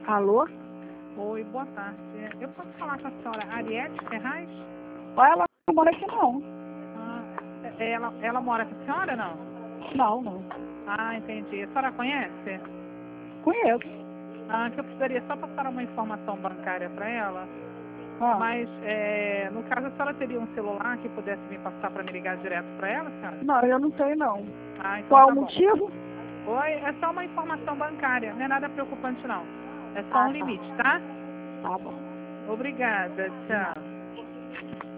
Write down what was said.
Alô? Oi, boa tarde. Eu posso falar com a senhora Ariete Ferraz? Ela não mora aqui não. Ah, ela mora com a senhora, não? Não. Ah, entendi. A senhora conhece? Conheço. Ah, que eu precisaria só passar uma informação bancária para ela. Ah, Mas, no caso, a senhora teria um celular que pudesse me passar para me ligar direto para ela, senhora? não, eu não tenho não. Ah, então Qual tá o bom. motivo? Oi, é só uma informação bancária, não é nada preocupante, não. É só um limite, tá? Tá bom. Obrigada, De nada. tchau.